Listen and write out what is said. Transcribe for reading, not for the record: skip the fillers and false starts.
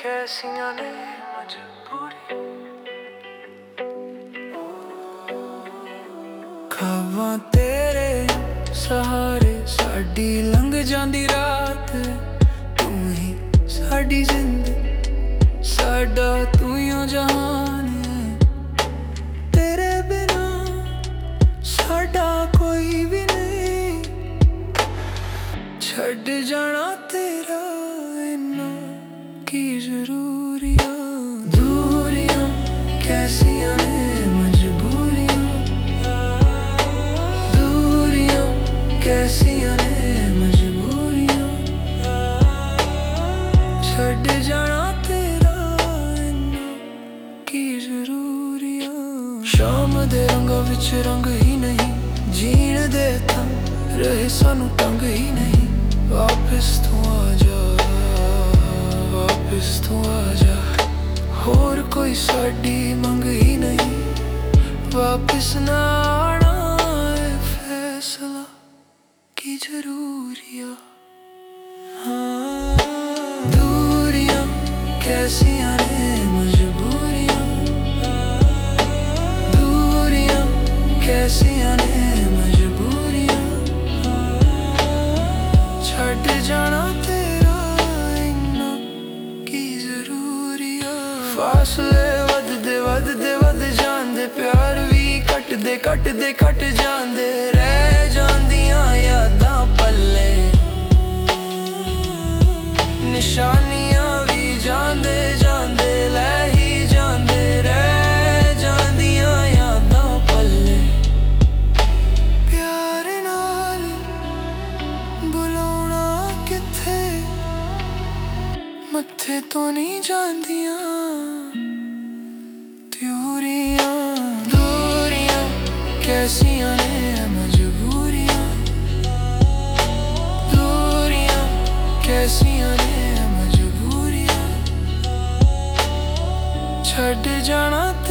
कैसियां ने मजबूरी खावां तेरे सहारे साडी लंघ जांदी रात तू ही साडी जिंदगी साडा तू ही ओ जहान तेरे बिना साडा कोई भी नहीं छड़ जाना तेरा इन्ना की जरूरियां दूरियां कैसियां ने मजबूरियां दूरियां कैसियां ने मजबूरियां छड़ जाना तेरा इन्ना की जरूरियां शाम दे रंगां विच रंग ही नहीं जीण दे तां रहे सानू तंग ही नहीं वापस तू आजा वापस तू आजा होर कोई साडी मंग ही नहीं वापस ना आना है फैसला की जरूरियां हाँ दूरियां कैसियां ने मजबूरियां दूरियां कैसियां ने मजबूरियां छड़ जाना तेरा इन्ना की जरूरियां फासले वधदे वध जांदे प्यार भी घट जांदे रह जांदियां यादां पल्ले निशानियां भी जांदे जांदे लै ही जांदे रह जांदियां यादां पल्ले प्यार नाल बुलाउणा किथे मत्थे तो नहीं जांदियां दूरियां दूरियां कैसियां ने मजबूरियां दूरियां कैसियां ने मजबूरियां छड़ जाना